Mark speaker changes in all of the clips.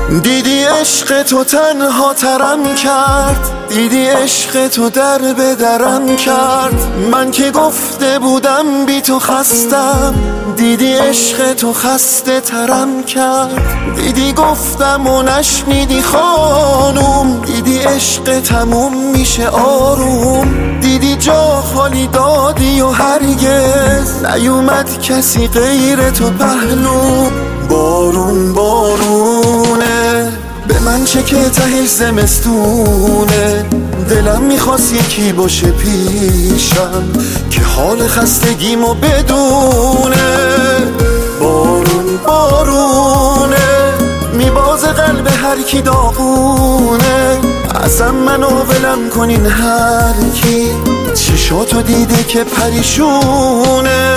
Speaker 1: دیدی عشق تو تنها ترم کرد، دیدی عشق تو در به درم کرد. من که گفته بودم بی تو خستم، دیدی عشق تو خسته ترم کرد. دیدی گفتم و نشنیدی خانوم، دیدی عشق تموم میشه آروم. دیدی جا خالی دادی و هرگز نیومد کسی غیر تو پهلو. بارون بارونه به من چه که تهش زمستونه. دلم میخواست یکی باشه پیشم که حال خستگیمو بدونه. بارون بارونه میبازه قلب هر کی داغونه. ازم منو ولم کنین هر کی چشاتو دیده که پریشونه.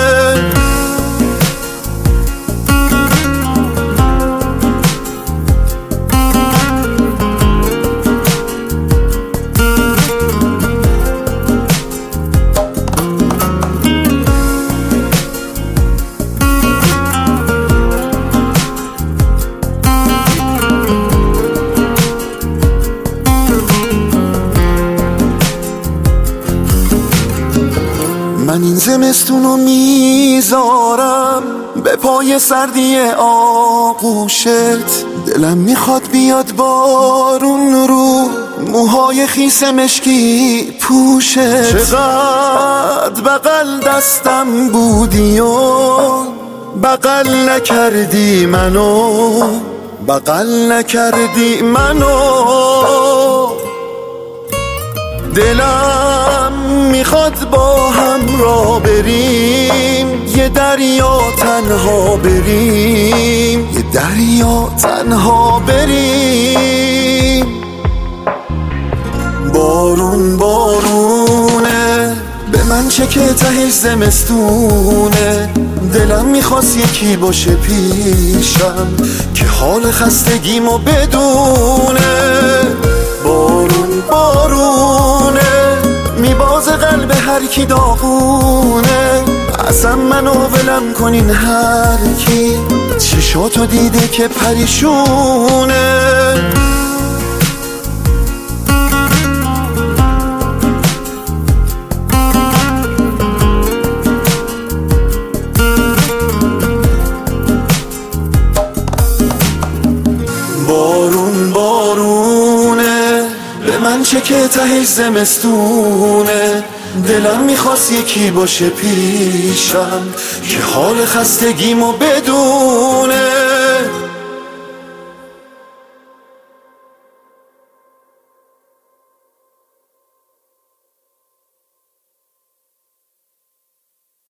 Speaker 1: من این زمستونو میذارم به پای سردی آغوشت. دلم میخواد بیاد بارون رو موهای خیس مشکی پوشت. چقدر بغل دستم بودی و بغل نکردی منو، بغل نکردی منو. دلم میخواد با هم را بریم یه دریا تنها بریم، یه دریا تنها بریم. بارون بارونه به من چه که تهش زمستونه. دلم میخواست یکی باشه پیشم که حال خستگیمو بدونه. بارون بارونه میبازه قلب هر کی داغونه. ازم منو ولم کنین هر کی چشاتو دیده که پریشونه. بارون بارونه به من چه که تهش زمستونه. دلم میخواست یکی باشه پیشم که حال خستگیمو بدونه.